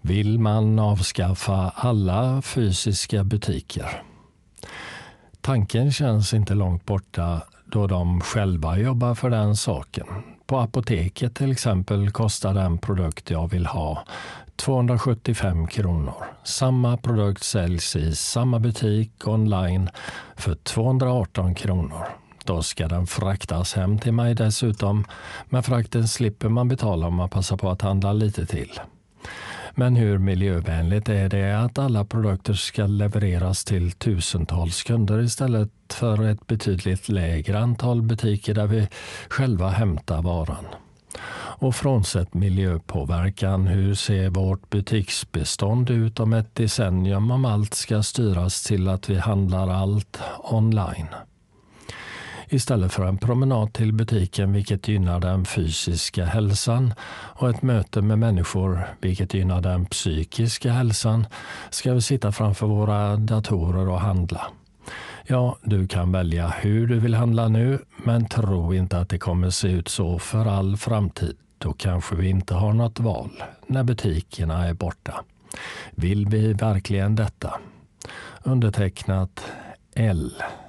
Vill man avskaffa alla fysiska butiker? Tanken känns inte långt borta då de själva jobbar för den saken. På apoteket till exempel kostar den produkt jag vill ha 275 kronor. Samma produkt säljs i samma butik online för 218 kronor. Då ska den fraktas hem till mig dessutom, men frakten slipper man betala om man passar på att handla lite till. Men hur miljövänligt är det att alla produkter ska levereras till tusentals kunder istället för ett betydligt lägre antal butiker där vi själva hämtar varan? Och frånsett miljöpåverkan, hur ser vårt butiksbestånd ut om ett decennium om allt ska styras till att vi handlar allt online? Istället för en promenad till butiken, vilket gynnar den fysiska hälsan, och ett möte med människor, vilket gynnar den psykiska hälsan, ska vi sitta framför våra datorer och handla. Ja, du kan välja hur du vill handla nu, men tro inte att det kommer se ut så för all framtid. Då kanske vi inte har något val när butikerna är borta. Vill vi verkligen detta? Undertecknat L.